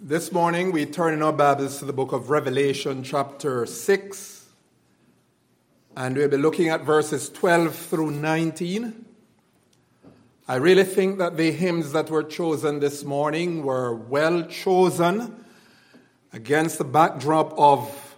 This morning we turn in our Bibles to the book of Revelation chapter 6, and we'll be looking at verses 12 through 19. I really think that the hymns that were chosen this morning were well chosen against the backdrop of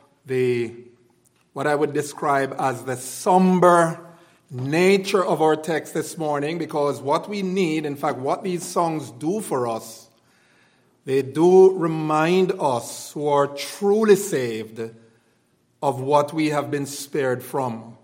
what I would describe as the somber nature of our text this morning, because what we need, in fact, what these songs do for us, they do remind us who are truly saved of what we have been spared from.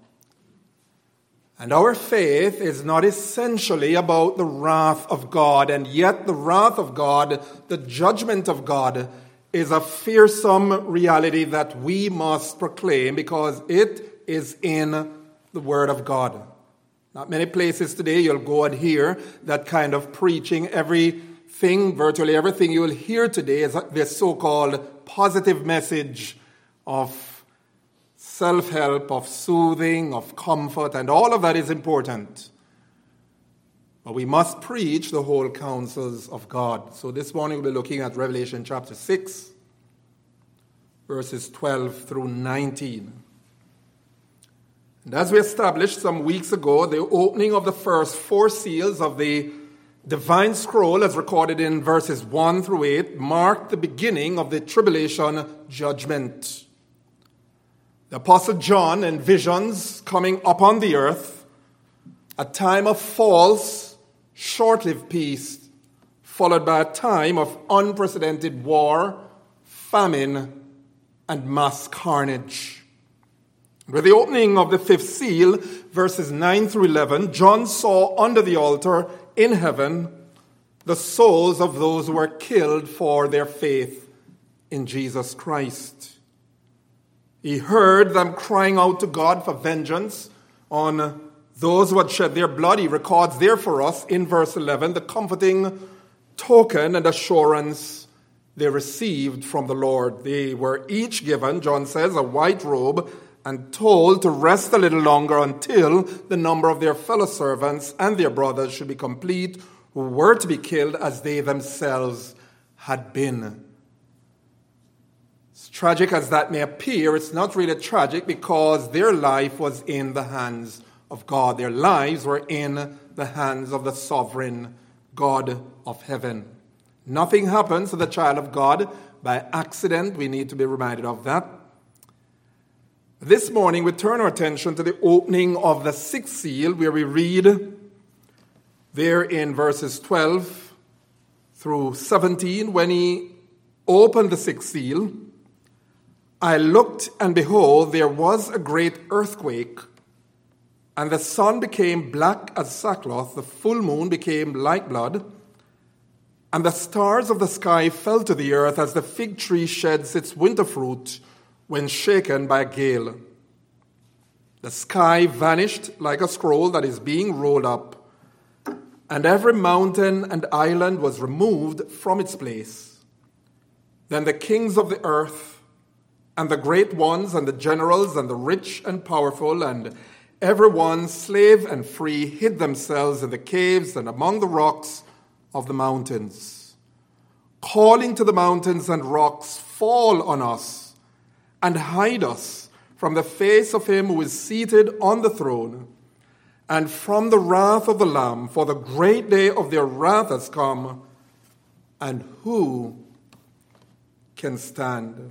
And our faith is not essentially about the wrath of God, and yet the wrath of God, the judgment of God, is a fearsome reality that we must proclaim because it is in the Word of God. Not many places today you'll go and hear that kind of preaching. Virtually everything you will hear today is this so-called positive message of self-help, of soothing, of comfort, and all of that is important. But we must preach the whole counsels of God. So this morning we'll be looking at Revelation chapter 6, verses 12 through 19. And as we established some weeks ago, the opening of the first four seals of the divine scroll, as recorded in verses 1 through 8, marked the beginning of the tribulation judgment. The Apostle John envisions coming upon the earth a time of false, short-lived peace, followed by a time of unprecedented war, famine, and mass carnage. With the opening of the fifth seal, verses 9 through 11, John saw under the altar in heaven the souls of those who were killed for their faith in Jesus Christ. He heard them crying out to God for vengeance on those who had shed their blood. He records there for us in verse 11 the comforting token and assurance they received from the Lord. They were each given, John says, a white robe and told to rest a little longer until the number of their fellow servants and their brothers should be complete, who were to be killed as they themselves had been. As tragic as that may appear, it's not really tragic because their life was in the hands of God. Their lives were in the hands of the sovereign God of heaven. Nothing happens to the child of God by accident. We need to be reminded of that. This morning, we turn our attention to the opening of the sixth seal, where we read there in verses 12 through 17, when he opened the sixth seal, I looked, and behold, there was a great earthquake, and the sun became black as sackcloth, the full moon became like blood, and the stars of the sky fell to the earth as the fig tree sheds its winter fruit when shaken by a gale. The sky vanished like a scroll that is being rolled up, and every mountain and island was removed from its place. Then the kings of the earth, and the great ones, and the generals, and the rich and powerful, and everyone, slave and free, hid themselves in the caves and among the rocks of the mountains, calling to the mountains and rocks, fall on us, and hide us from the face of him who is seated on the throne, and from the wrath of the Lamb, for the great day of their wrath has come, and who can stand?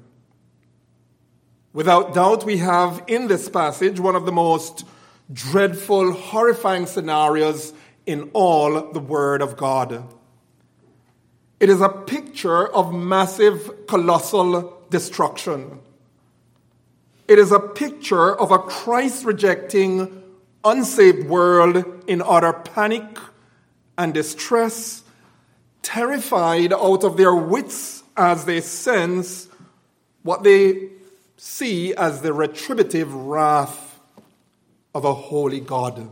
Without doubt, we have in this passage one of the most dreadful, horrifying scenarios in all the Word of God. It is a picture of massive, colossal destruction. It is a picture of a Christ-rejecting, unsaved world in utter panic and distress, terrified out of their wits as they sense what they see as the retributive wrath of a holy God.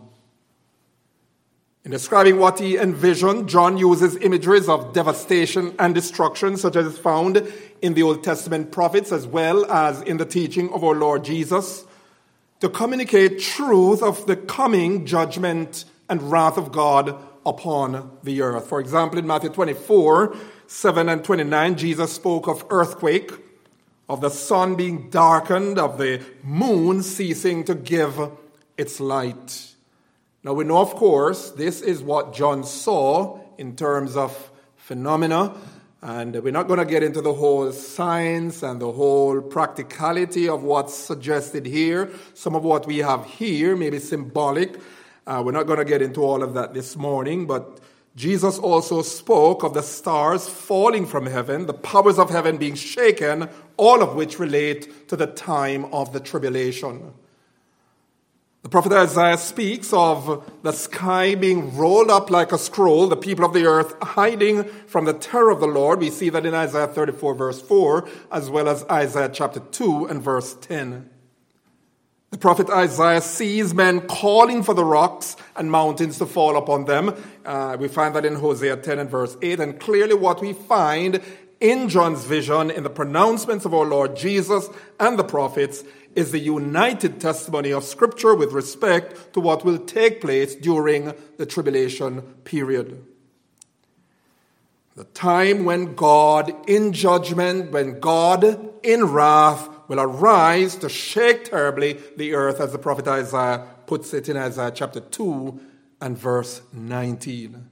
In describing what he envisioned, John uses imageries of devastation and destruction, such as is found in the Old Testament prophets as well as in the teaching of our Lord Jesus, to communicate truth of the coming judgment and wrath of God upon the earth. For example, in Matthew 24, 7 and 29, Jesus spoke of earthquake, of the sun being darkened, of the moon ceasing to give its light. Now we know, of course, this is what John saw in terms of phenomena, and we're not going to get into the whole science and the whole practicality of what's suggested here. Some of what we have here may be symbolic. We're not going to get into all of that this morning, but Jesus also spoke of the stars falling from heaven, the powers of heaven being shaken, all of which relate to the time of the tribulation. The prophet Isaiah speaks of the sky being rolled up like a scroll, the people of the earth hiding from the terror of the Lord. We see that in Isaiah 34 verse 4, as well as Isaiah chapter 2 and verse 10. The prophet Isaiah sees men calling for the rocks and mountains to fall upon them. We find that in Hosea 10 and verse 8. And clearly what we find in John's vision, in the pronouncements of our Lord Jesus and the prophets, is the united testimony of Scripture with respect to what will take place during the tribulation period. The time when God in judgment, when God in wrath will arise to shake terribly the earth, as the prophet Isaiah puts it in Isaiah chapter 2 and verse 19.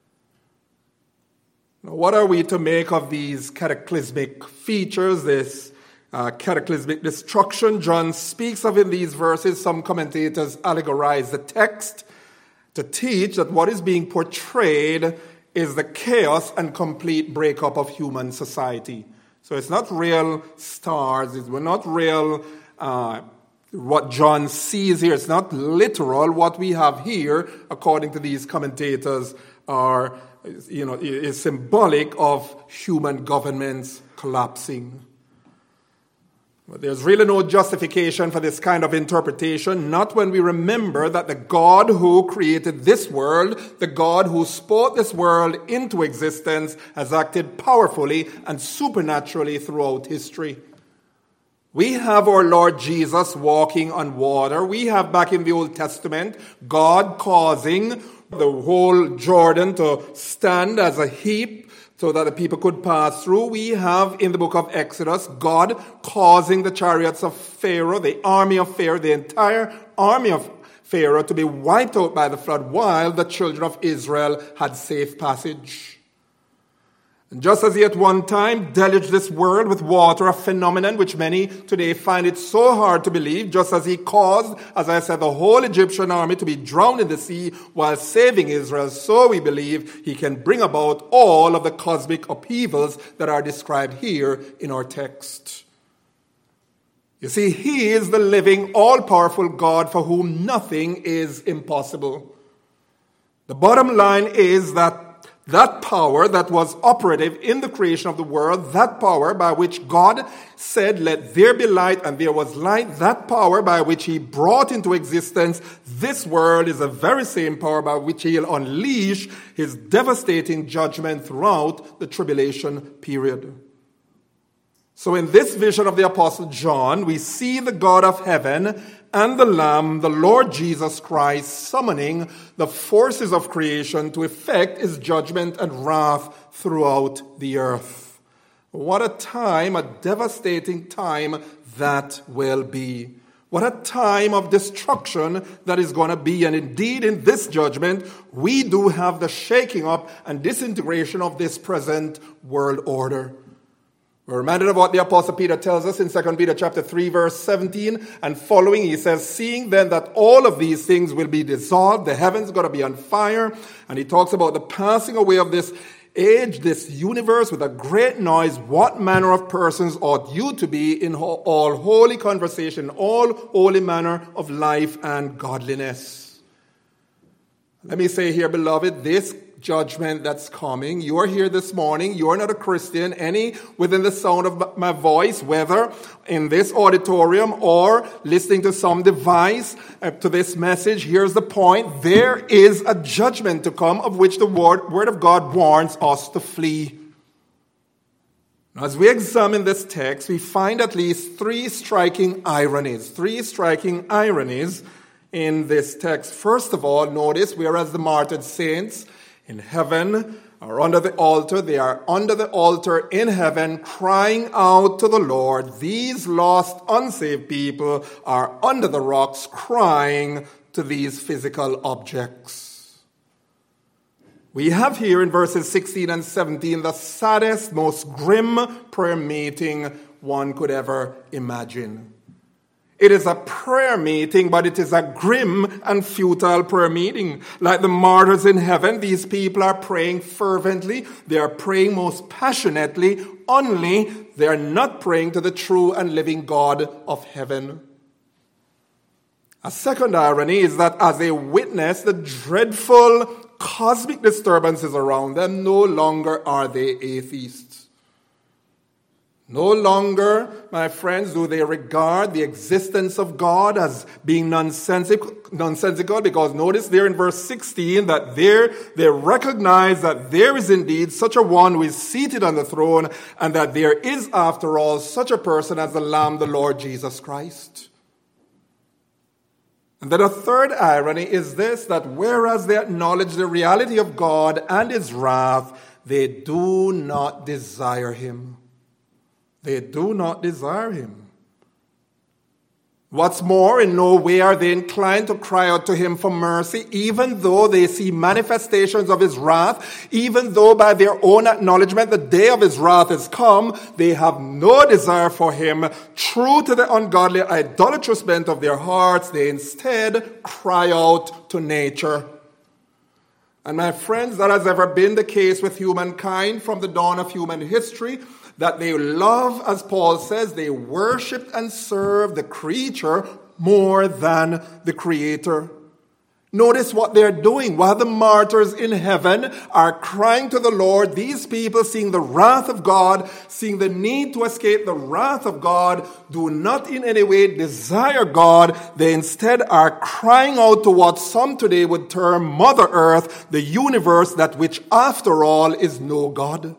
Now, what are we to make of these cataclysmic features, this cataclysmic destruction John speaks of in these verses? Some commentators allegorize the text to teach that what is being portrayed is the chaos and complete breakup of human society. So it's not real stars, it's not real what John sees here. It's not literal. What we have here, according to these commentators, is symbolic of human governments collapsing. But there's really no justification for this kind of interpretation, not when we remember that the God who created this world, the God who spoke this world into existence, has acted powerfully and supernaturally throughout history. We have our Lord Jesus walking on water. We have back in the Old Testament God causing the whole Jordan to stand as a heap so that the people could pass through. We have in the book of Exodus God causing the chariots of Pharaoh, the army of Pharaoh, the entire army of Pharaoh to be wiped out by the flood while the children of Israel had safe passage. And just as he at one time deluged this world with water, a phenomenon which many today find it so hard to believe, just as he caused, as I said, the whole Egyptian army to be drowned in the sea while saving Israel, so we believe he can bring about all of the cosmic upheavals that are described here in our text. You see, he is the living, all-powerful God for whom nothing is impossible. The bottom line is that power that was operative in the creation of the world, that power by which God said, "Let there be light," and there was light, that power by which he brought into existence this world is the very same power by which he'll unleash his devastating judgment throughout the tribulation period. So in this vision of the Apostle John, we see the God of heaven and the Lamb, the Lord Jesus Christ, summoning the forces of creation to effect his judgment and wrath throughout the earth. What a time, a devastating time that will be. What a time of destruction that is going to be. And indeed, in this judgment, we do have the shaking up and disintegration of this present world order. We're reminded of what the Apostle Peter tells us in 2 Peter chapter 3, verse 17 and following. He says, "Seeing then that all of these things will be dissolved, the heavens are going to be on fire." And he talks about the passing away of this age, this universe with a great noise. What manner of persons ought you to be in all holy conversation, all holy manner of life and godliness? Let me say here, beloved, this judgment that's coming. You are here this morning. You are not a Christian. Any within the sound of my voice, whether in this auditorium or listening to some device to this message, here's the point. There is a judgment to come of which the word of God warns us to flee. As we examine this text, we find at least three striking ironies in this text. First of all, notice, whereas the martyred saints in heaven are under the altar. They are under the altar in heaven, crying out to the Lord. These lost, unsaved people are under the rocks, crying to these physical objects. We have here in verses 16 and 17 the saddest, most grim prayer meeting one could ever imagine. It is a prayer meeting, but it is a grim and futile prayer meeting. Like the martyrs in heaven, these people are praying fervently. They are praying most passionately, only they are not praying to the true and living God of heaven. A second irony is that as they witness the dreadful cosmic disturbances around them, no longer are they atheists. No longer, my friends, do they regard the existence of God as being nonsensical, because notice there in verse 16 that they recognize that there is indeed such a one who is seated on the throne, and that there is, after all, such a person as the Lamb, the Lord Jesus Christ. And then a third irony is this, that whereas they acknowledge the reality of God and his wrath, they do not desire him. They do not desire him. What's more, in no way are they inclined to cry out to him for mercy, even though they see manifestations of his wrath, even though by their own acknowledgement the day of his wrath is come, they have no desire for him. True to the ungodly, idolatrous bent of their hearts, they instead cry out to nature. And my friends, that has ever been the case with humankind from the dawn of human history, that they love, as Paul says, they worship and serve the creature more than the Creator. Notice what they're doing. While the martyrs in heaven are crying to the Lord, these people, seeing the wrath of God, seeing the need to escape the wrath of God, do not in any way desire God. They instead are crying out to what some today would term Mother Earth, the universe, that which after all is no God.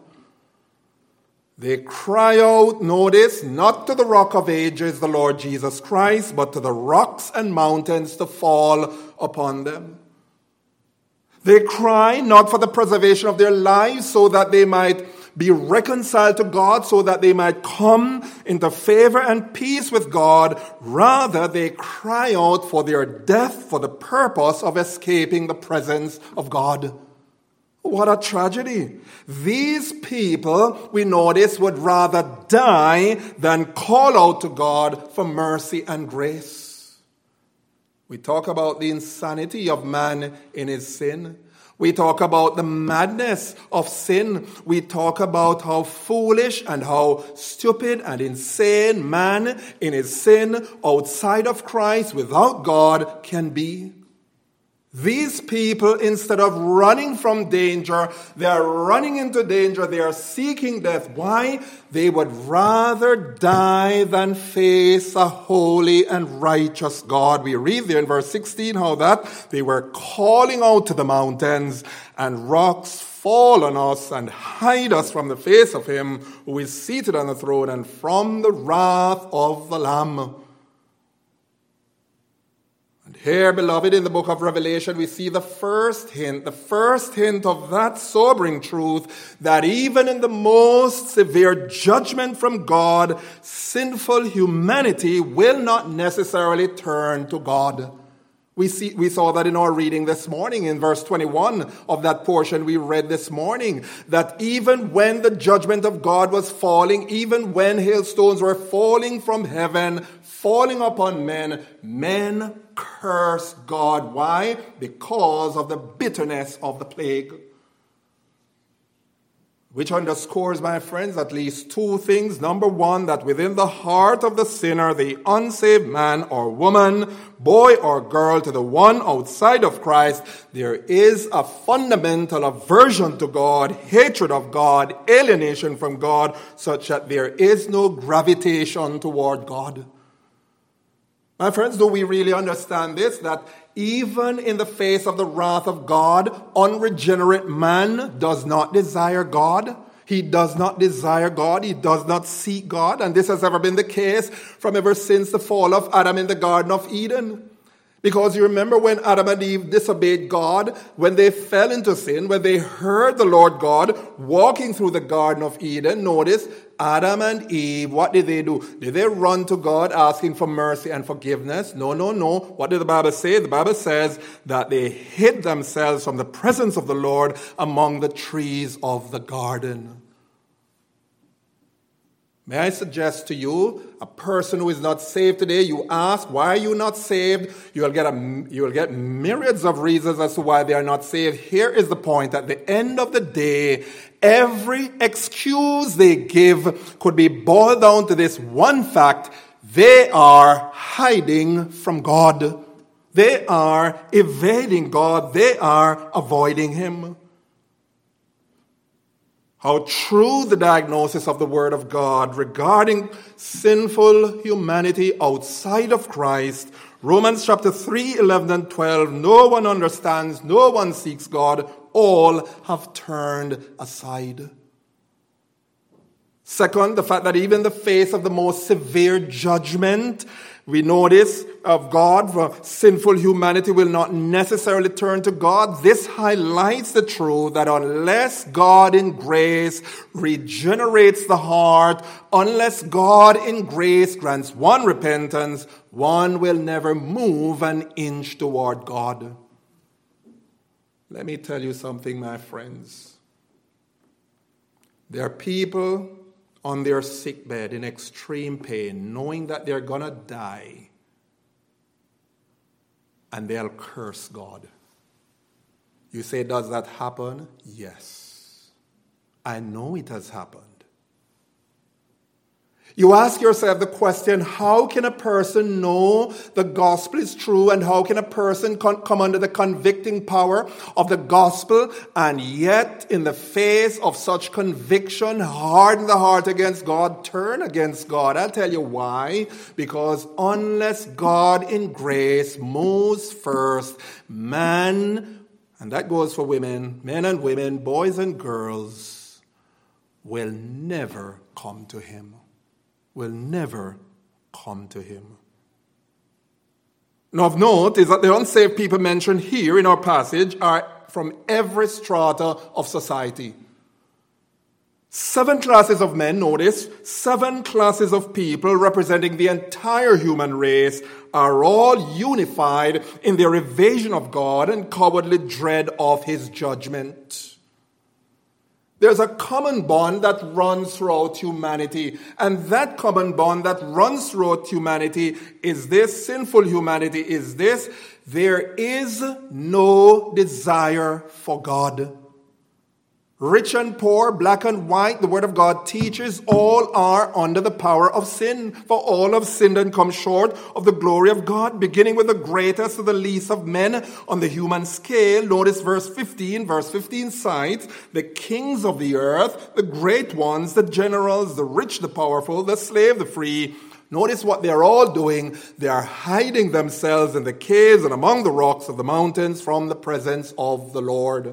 They cry out, notice, not to the rock of ages, the Lord Jesus Christ, but to the rocks and mountains to fall upon them. They cry not for the preservation of their lives so that they might be reconciled to God, so that they might come into favor and peace with God. Rather, they cry out for their death for the purpose of escaping the presence of God. What a tragedy. These people, we notice, would rather die than call out to God for mercy and grace. We talk about the insanity of man in his sin. We talk about the madness of sin. We talk about how foolish and how stupid and insane man in his sin outside of Christ without God can be. These people, instead of running from danger, they are running into danger. They are seeking death. Why? They would rather die than face a holy and righteous God. We read there in verse 16 how that they were calling out to the mountains, and rocks fall on us and hide us from the face of him who is seated on the throne and from the wrath of the Lamb. Here, beloved, in the book of Revelation, we see the first hint of that sobering truth that even in the most severe judgment from God, sinful humanity will not necessarily turn to God. We saw that in our reading this morning in verse 21 of that portion we read this morning, that even when the judgment of God was falling, even when hailstones were falling from heaven, falling upon men, men cursed God. Why? Because of the bitterness of the plague. Which underscores, my friends, at least two things. Number one, that within the heart of the sinner, the unsaved man or woman, boy or girl, to the one outside of Christ, there is a fundamental aversion to God, hatred of God, alienation from God, such that there is no gravitation toward God. My friends, do we really understand this? That even in the face of the wrath of God, unregenerate man does not desire God. He does not desire God. He does not seek God. And this has ever been the case from ever since the fall of Adam in the Garden of Eden. Because you remember when Adam and Eve disobeyed God, when they fell into sin, when they heard the Lord God walking through the Garden of Eden, notice Adam and Eve, what did they do? Did they run to God asking for mercy and forgiveness? No. What did the Bible say? The Bible says that they hid themselves from the presence of the Lord among the trees of the garden. May I suggest to you, a person who is not saved today, you ask, why are you not saved? You will get myriads of reasons as to why they are not saved. Here is the point. At the end of the day, every excuse they give could be boiled down to this one fact. They are hiding from God. They are evading God. They are avoiding Him. How true the diagnosis of the Word of God regarding sinful humanity outside of Christ. Romans chapter 3, 11 and 12. No one understands, no one seeks God. All have turned aside. Second, the fact that even in the face of the most severe judgment, we notice of God for sinful humanity will not necessarily turn to God. This highlights the truth that unless God in grace regenerates the heart, unless God in grace grants one repentance, one will never move an inch toward God. Let me tell you something, my friends. There are people on their sickbed in extreme pain, knowing that they're going to die, and they'll curse God. You say, does that happen? Yes. I know it has happened. You ask yourself the question, how can a person know the gospel is true, and how can a person come under the convicting power of the gospel and yet in the face of such conviction harden the heart against God, turn against God? I'll tell you why. Because unless God in grace moves first, man, and that goes for women, men and women, boys and girls, will never come to Him. Will never come to Him. Now of note is that the unsaved people mentioned here in our passage are from every strata of society. 7 classes of men, notice, 7 classes of people representing the entire human race are all unified in their evasion of God and cowardly dread of His judgment. There's a common bond that runs throughout humanity. And that common bond that runs throughout humanity is this, sinful humanity is this: there is no desire for God. Rich and poor, black and white, the Word of God teaches all are under the power of sin. For all have sinned and come short of the glory of God, beginning with the greatest to the least of men on the human scale. Notice verse 15. Verse 15 cites the kings of the earth, the great ones, the generals, the rich, the powerful, the slave, the free. Notice what they're all doing. They are hiding themselves in the caves and among the rocks of the mountains from the presence of the Lord.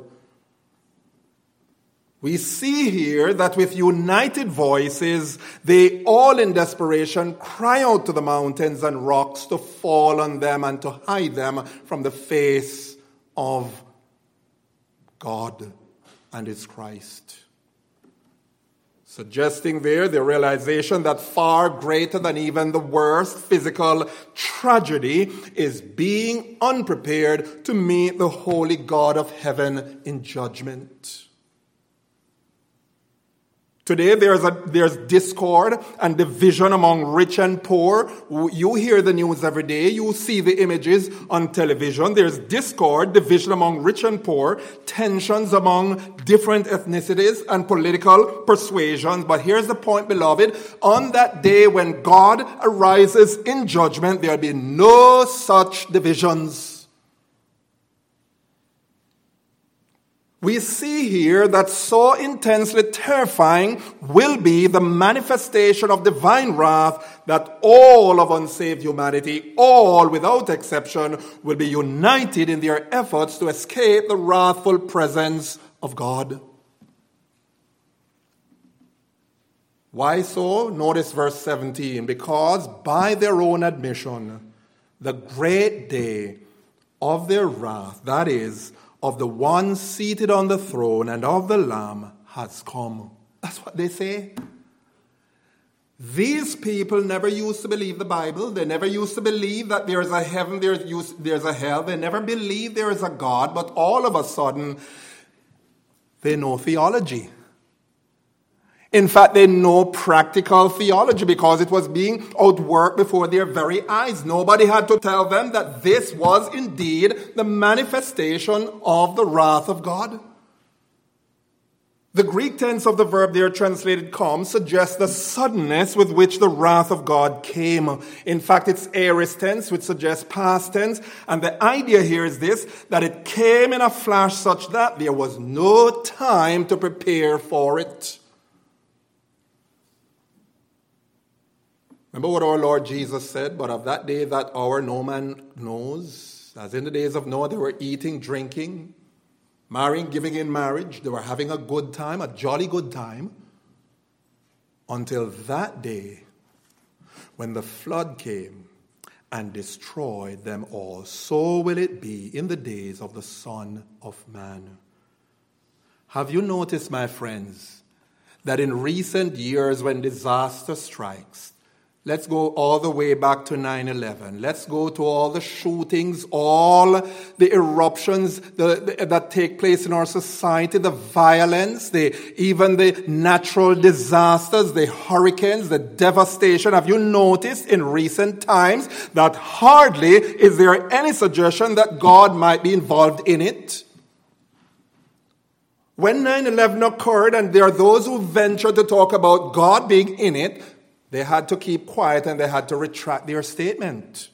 We see here that with united voices, they all in desperation cry out to the mountains and rocks to fall on them and to hide them from the face of God and His Christ. Suggesting there the realization that far greater than even the worst physical tragedy is being unprepared to meet the holy God of heaven in judgment. Today there's discord and division among rich and poor. You hear the news every day. You see the images on television. There's discord, division among rich and poor, tensions among different ethnicities and political persuasions. But here's the point, beloved. On that day when God arises in judgment, there'll be no such divisions. We see here that so intensely terrifying will be the manifestation of divine wrath that all of unsaved humanity, all without exception, will be united in their efforts to escape the wrathful presence of God. Why so? Notice verse 17. Because by their own admission, The great day of their wrath, that is, of the one seated on the throne and of the Lamb, has come. That's what they say. These people never used to believe the Bible. They never used to believe that there is a heaven, there's a hell. They never believed there is a God, but all of a sudden, they know theology. In fact, they know practical theology because it was being outworked before their very eyes. Nobody had to tell them that this was indeed the manifestation of the wrath of God. The Greek tense of the verb there translated come suggests the suddenness with which the wrath of God came. In fact, it's aorist tense, which suggests past tense. And the idea here is this, that it came in a flash such that there was no time to prepare for it. Remember what our Lord Jesus said, but of that day, that hour, no man knows. As in the days of Noah, they were eating, drinking, marrying, giving in marriage. They were having a good time, a jolly good time, until that day when the flood came and destroyed them all. So will it be in the days of the Son of Man. Have you noticed, my friends, that in recent years when disaster strikes, let's go all the way back to 9/11. Let's go to all the shootings, all the eruptions that take place in our society, the violence, even the natural disasters, the hurricanes, the devastation. Have you noticed in recent times that hardly is there any suggestion that God might be involved in it? When 9/11 occurred, and there are those who venture to talk about God being in it, they had to keep quiet and they had to retract their statement.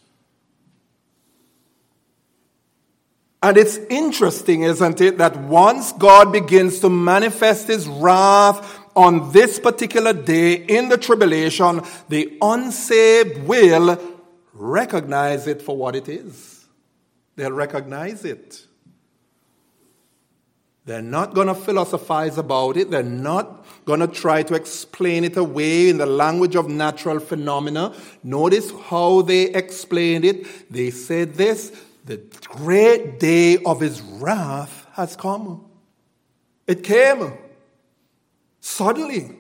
And it's interesting, isn't it, that once God begins to manifest his wrath on this particular day in the tribulation, the unsaved will recognize it for what it is. They'll recognize it. They're not going to philosophize about it. They're not going to try to explain it away in the language of natural phenomena. Notice how they explained it. They said this, the great day of his wrath has come. It came suddenly.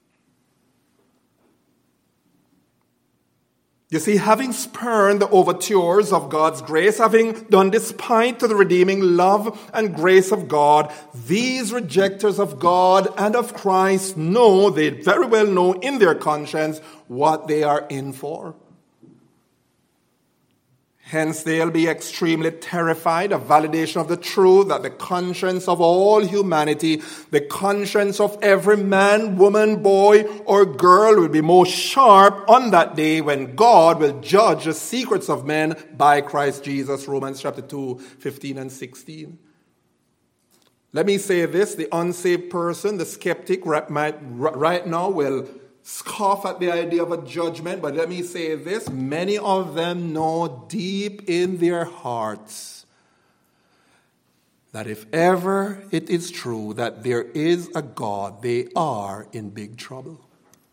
You see, having spurned the overtures of God's grace, having done despite to the redeeming love and grace of God, these rejectors of God and of Christ know, they very well know in their conscience what they are in for. Hence, they'll be extremely terrified, a validation of the truth that the conscience of all humanity, the conscience of every man, woman, boy, or girl will be most sharp on that day when God will judge the secrets of men by Christ Jesus. Romans chapter 2, 15 and 16. Let me say this, the unsaved person, the skeptic right now will scoff at the idea of a judgment, but let me say this, many of them know deep in their hearts that if ever it is true that there is a God, they are in big trouble.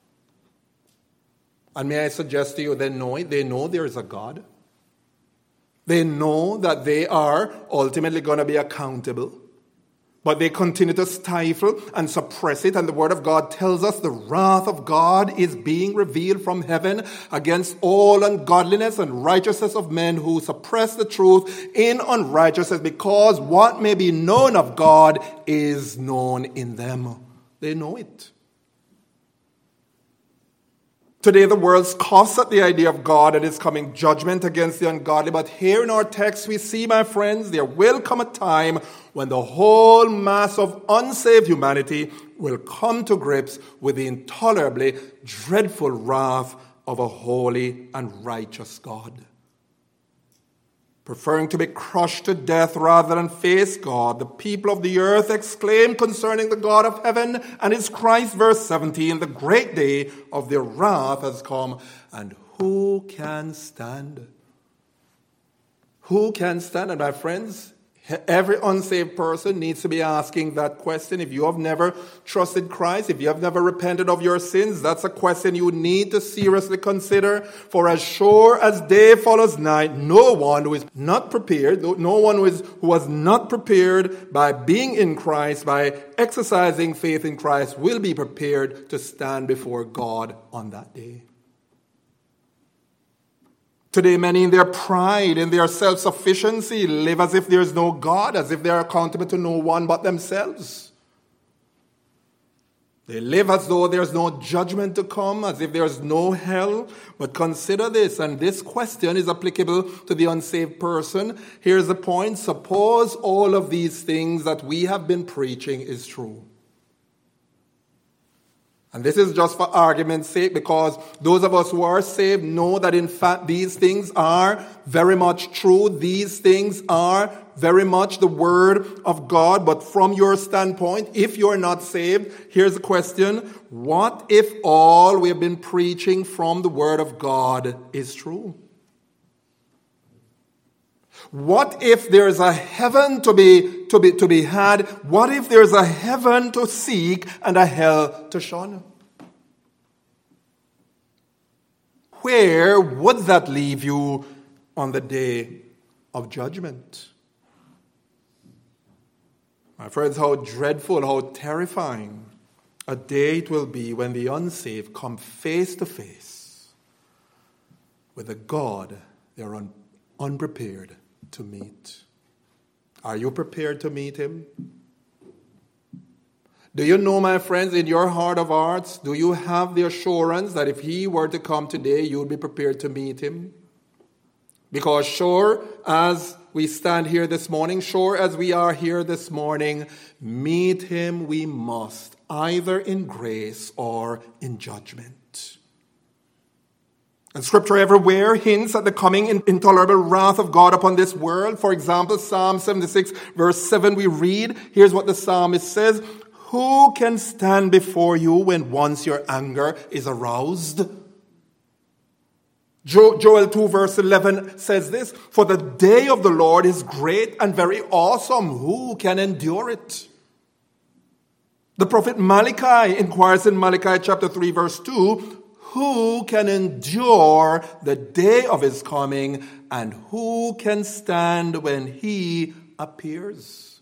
And may I suggest to you, they know it. They know there is a God. They know that they are ultimately going to be accountable. But they continue to stifle and suppress it. And the Word of God tells us the wrath of God is being revealed from heaven against all ungodliness and righteousness of men who suppress the truth in unrighteousness, because what may be known of God is known in them. They know it. Today the world scoffs at the idea of God and his coming judgment against the ungodly. But here in our text we see, my friends, there will come a time when the whole mass of unsaved humanity will come to grips with the intolerably dreadful wrath of a holy and righteous God. Preferring to be crushed to death rather than face God, the people of the earth exclaim concerning the God of heaven and his Christ, verse 17, the great day of their wrath has come, and who can stand? Who can stand? And my friends, Every unsaved person needs to be asking that question. If you have never trusted Christ, if you have never repented of your sins, that's a question you need to seriously consider. For as sure as day follows night, no one who is not prepared, no one who was not prepared by being in Christ, by exercising faith in Christ, will be prepared to stand before God on that day. Today, many in their pride, in their self-sufficiency, live as if there is no God, as if they are accountable to no one but themselves. They live as though there is no judgment to come, as if there is no hell. But consider this, and this question is applicable to the unsaved person. Here's the point. Suppose all of these things that we have been preaching is true. And this is just for argument's sake, because those of us who are saved know that in fact these things are very much true. These things are very much the word of God. But from your standpoint, if you're not saved, here's the question. What if all we have been preaching from the word of God is true? What if there's a heaven to be had? What if there's a heaven to seek and a hell to shun? Where would that leave you on the day of judgment? My friends, how dreadful, how terrifying a day it will be when the unsaved come face to face with a God they're unprepared to meet. Are you prepared to meet him? Do you know, my friends, in your heart of hearts, do you have the assurance that if he were to come today, you would be prepared to meet him? Because sure as we stand here this morning, sure as we are here this morning, meet him we must, either in grace or in judgment. And Scripture everywhere hints at the coming intolerable wrath of God upon this world. For example, Psalm 76 verse 7 we read, here's what the psalmist says, "Who can stand before you when once your anger is aroused?" Joel 2 verse 11 says this, "For the day of the Lord is great and very awesome. Who can endure it?" The prophet Malachi inquires in Malachi chapter 3 verse 2, "Who can endure the day of his coming, and who can stand when he appears?"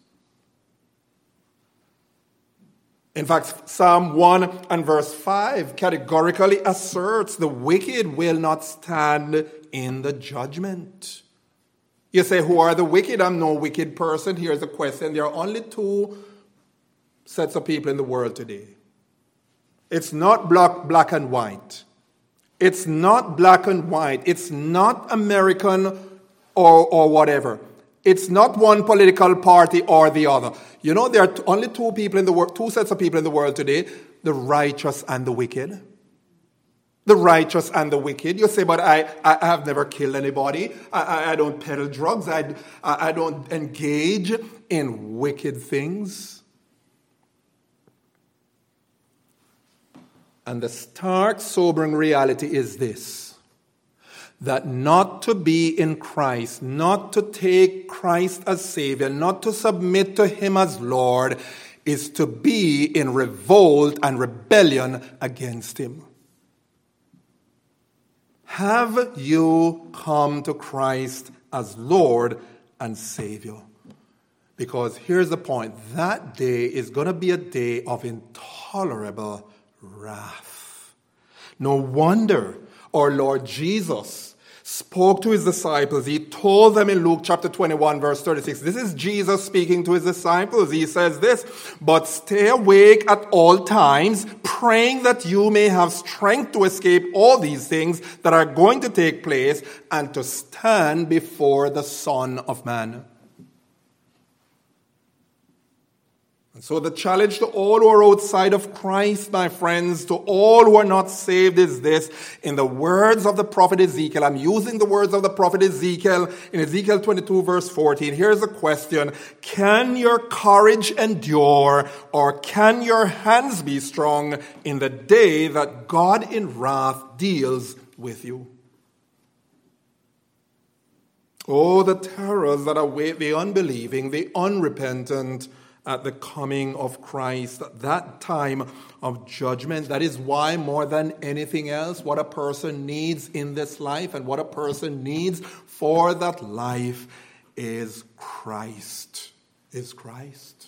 In fact, Psalm 1 and verse 5 categorically asserts the wicked will not stand in the judgment. You say, who are the wicked? I'm no wicked person. Here's the question. There are only two sets of people in the world today. It's not black and white. It's not black and white. It's not American or whatever. It's not one political party or the other. You know, there are only two people in the world, two sets of people in the world today, the righteous and the wicked. The righteous and the wicked. You say, but I have never killed anybody. I don't peddle drugs. I don't engage in wicked things. And the stark, sobering reality is this, that not to be in Christ, not to take Christ as Savior, not to submit to him as Lord, is to be in revolt and rebellion against him. Have you come to Christ as Lord and Savior? Because here's the point, that day is going to be a day of intolerable wrath. No wonder our Lord Jesus spoke to his disciples. He told them in Luke chapter 21 verse 36. This is Jesus speaking to his disciples. He says this, "But stay awake at all times, praying that you may have strength to escape all these things that are going to take place and to stand before the Son of Man." And so the challenge to all who are outside of Christ, my friends, to all who are not saved is this. In the words of the prophet Ezekiel, I'm using the words of the prophet Ezekiel in Ezekiel 22 verse 14. Here's a question. Can your courage endure, or can your hands be strong in the day that God in wrath deals with you? Oh, the terrors that await the unbelieving, the unrepentant at the coming of Christ, at that time of judgment. That is why, more than anything else, what a person needs in this life and what a person needs for that life is Christ. Is Christ.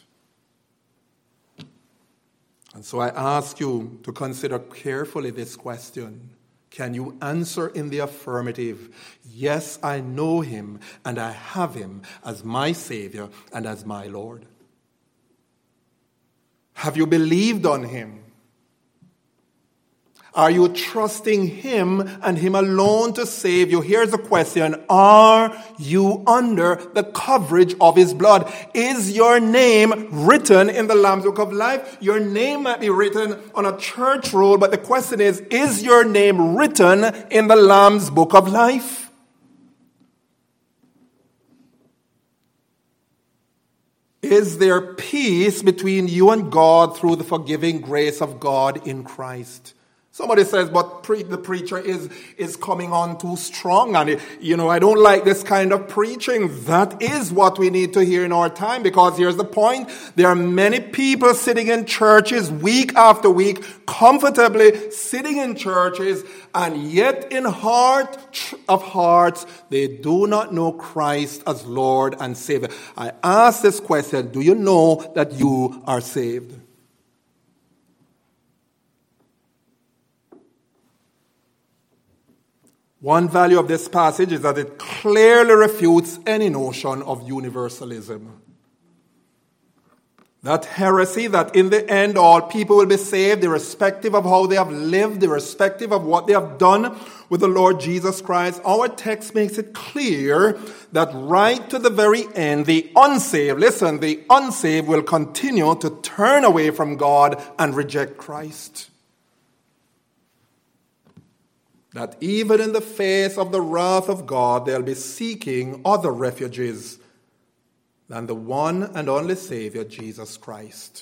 And so I ask you to consider carefully this question. Can you answer in the affirmative? Yes, I know him and I have him as my Savior and as my Lord. Have you believed on him? Are you trusting him and him alone to save you? Here's the question. Are you under the coverage of his blood? Is your name written in the Lamb's Book of Life? Your name might be written on a church roll, but the question is your name written in the Lamb's Book of Life? Is there peace between you and God through the forgiving grace of God in Christ? Somebody says, but the preacher is coming on too strong. And, I don't like this kind of preaching. That is what we need to hear in our time. Because here's the point. There are many people sitting in churches week after week, comfortably sitting in churches. And yet in heart of hearts, they do not know Christ as Lord and Savior. I ask this question. Do you know that you are saved? One value of this passage is that it clearly refutes any notion of universalism. That heresy that in the end all people will be saved irrespective of how they have lived, irrespective of what they have done with the Lord Jesus Christ. Our text makes it clear that right to the very end, the unsaved will continue to turn away from God and reject Christ. That even in the face of the wrath of God, they'll be seeking other refuges than the one and only Savior, Jesus Christ.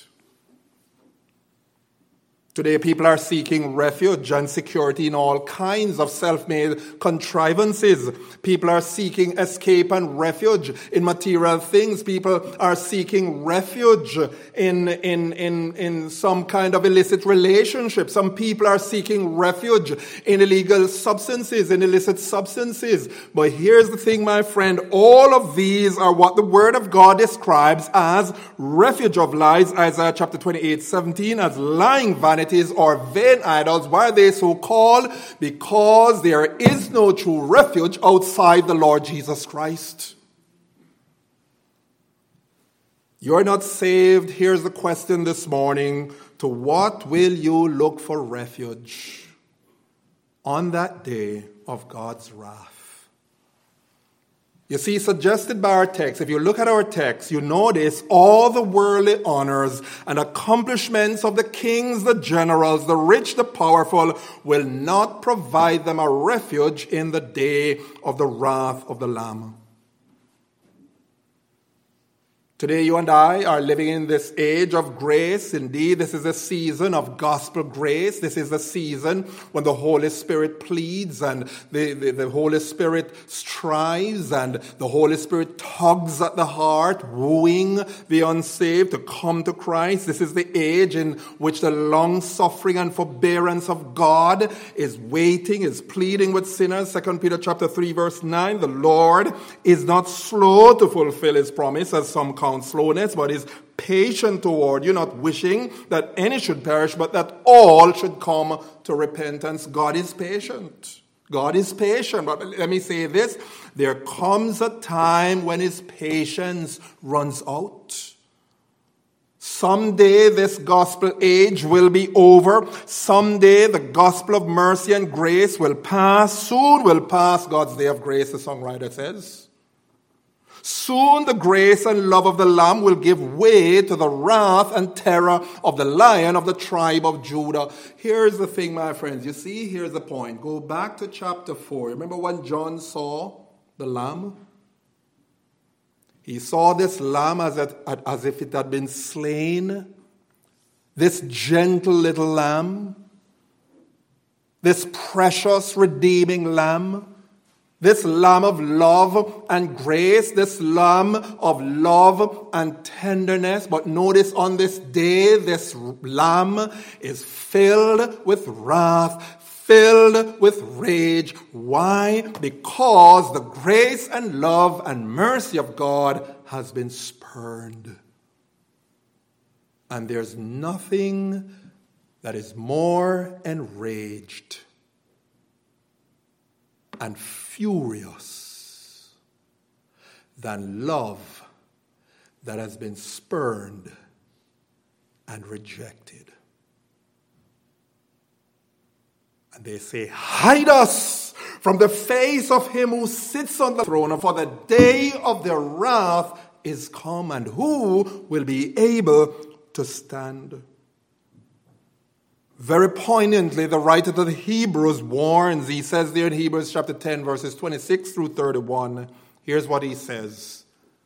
Today, people are seeking refuge and security in all kinds of self-made contrivances. People are seeking escape and refuge in material things. People are seeking refuge in some kind of illicit relationship. Some people are seeking refuge in illegal substances, in illicit substances. But here's the thing, my friend. All of these are what the Word of God describes as refuge of lies. Isaiah chapter 28:17, as lying vanity or vain idols. Why are they so called? Because there is no true refuge outside the Lord Jesus Christ. You're not saved. Here's the question this morning. To what will you look for refuge on that day of God's wrath? You see, suggested by our text, if you look at our text, you notice all the worldly honors and accomplishments of the kings, the generals, the rich, the powerful will not provide them a refuge in the day of the wrath of the Lamb. Today, you and I are living in this age of grace. Indeed, this is a season of gospel grace. This is the season when the Holy Spirit pleads and the Holy Spirit strives and the Holy Spirit tugs at the heart, wooing the unsaved to come to Christ. This is the age in which the long-suffering and forbearance of God is waiting, is pleading with sinners. 2 Peter chapter 3, verse 9, the Lord is not slow to fulfill his promise, as some count slowness, but is patient toward you, not wishing that any should perish, but that all should come to repentance. God is patient. God is patient. But let me say this. There comes a time when his patience runs out. Someday this gospel age will be over. Someday the gospel of mercy and grace will pass. Soon will pass God's day of grace, the songwriter says. Soon the grace and love of the Lamb will give way to the wrath and terror of the Lion of the tribe of Judah. Here's the thing, my friends. You see, here's the point. Go back to chapter 4. Remember when John saw the Lamb? He saw this Lamb as if it had been slain. This gentle little Lamb. This precious, redeeming Lamb. This Lamb of love and grace, this Lamb of love and tenderness. But notice on this day, this Lamb is filled with wrath, filled with rage. Why? Because the grace and love and mercy of God has been spurned. And there's nothing that is more enraged and furious than love that has been spurned and rejected. And they say, hide us from the face of him who sits on the throne, for the day of their wrath is come, and who will be able to stand? Very poignantly, the writer to the Hebrews warns. He says there in Hebrews chapter 10, verses 26 through 31, here's what he says.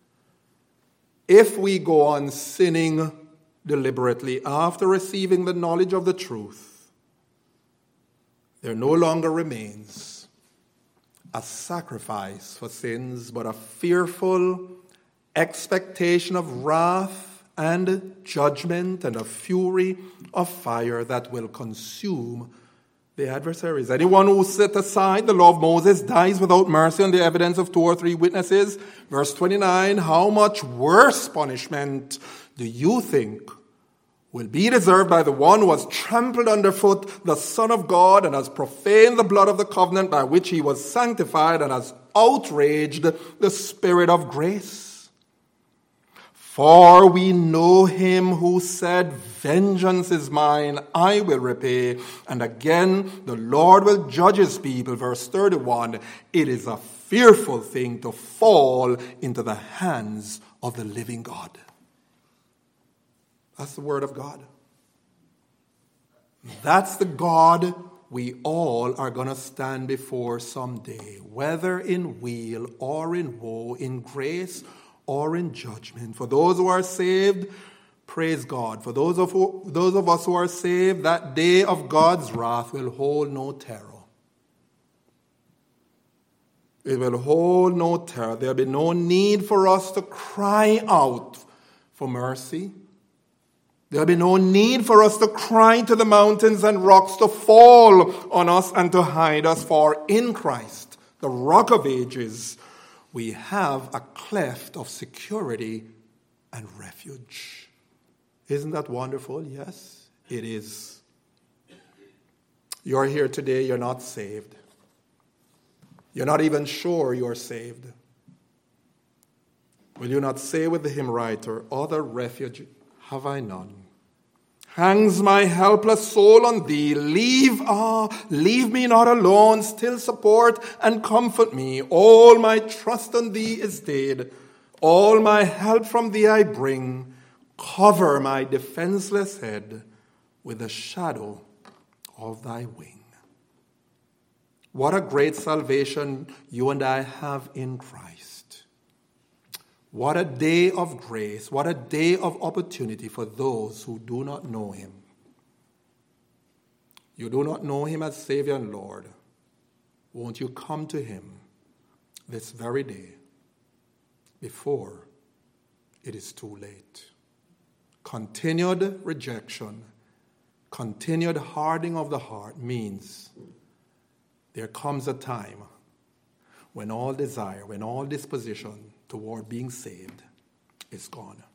If we go on sinning deliberately after receiving the knowledge of the truth, there no longer remains a sacrifice for sins, but a fearful expectation of wrath and judgment and a fury of fire that will consume the adversaries. Anyone who set aside the law of Moses dies without mercy on the evidence of 2 or 3 witnesses. Verse 29, how much worse punishment do you think will be deserved by the one who has trampled underfoot the Son of God and has profaned the blood of the covenant by which he was sanctified and has outraged the Spirit of grace? For we know him who said, vengeance is mine, I will repay. And again, the Lord will judge his people. Verse 31, it is a fearful thing to fall into the hands of the living God. That's the word of God. That's the God we all are going to stand before someday, whether in weal or in woe, in grace or in judgment. For those who are saved, praise God. For those of us who are saved, that day of God's wrath will hold no terror. It will hold no terror. There will be no need for us to cry out for mercy. There will be no need for us to cry to the mountains and rocks to fall on us and to hide us. For in Christ, the rock of ages, we have a cleft of security and refuge. Isn't that wonderful? Yes, it is. You're here today, you're not saved. You're not even sure you're saved. Will you not say with the hymn writer, other refuge have I none? Hangs my helpless soul on thee. Leave me not alone. Still support and comfort me. All my trust on thee is stayed. All my help from thee I bring. Cover my defenseless head with the shadow of thy wing. What a great salvation you and I have in Christ. What a day of grace. What a day of opportunity for those who do not know him. You do not know him as Savior and Lord. Won't you come to him this very day before it is too late? Continued rejection, continued hardening of the heart means there comes a time when all desire, when all disposition toward being saved is gone.